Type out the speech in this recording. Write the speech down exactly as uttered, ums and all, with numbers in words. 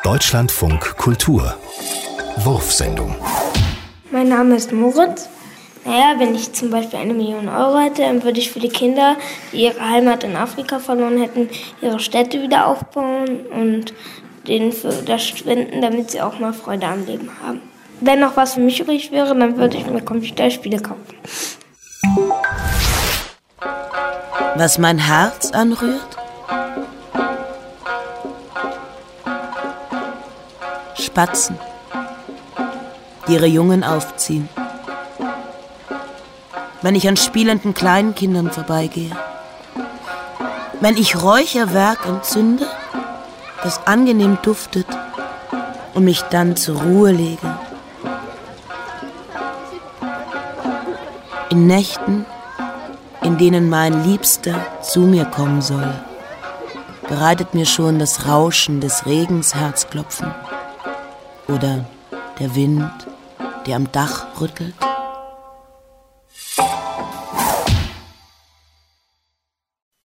Deutschlandfunk Kultur Wurfsendung. Mein Name ist Moritz. Naja, wenn ich zum Beispiel eine Million Euro hätte, dann würde ich für die Kinder, die ihre Heimat in Afrika verloren hätten, ihre Städte wieder aufbauen und denen für das spenden, damit sie auch mal Freude am Leben haben. Wenn noch was für mich übrig wäre, dann würde ich mir Computerspiele kaufen. Was mein Herz anrührt? Spatzen, die ihre Jungen aufziehen. Wenn ich an spielenden Kleinkindern vorbeigehe. Wenn ich Räucherwerk entzünde, das angenehm duftet und mich dann zur Ruhe lege. In Nächten, in denen mein Liebster zu mir kommen soll, bereitet mir schon das Rauschen des Regens Herzklopfen oder der Wind, der am Dach rüttelt.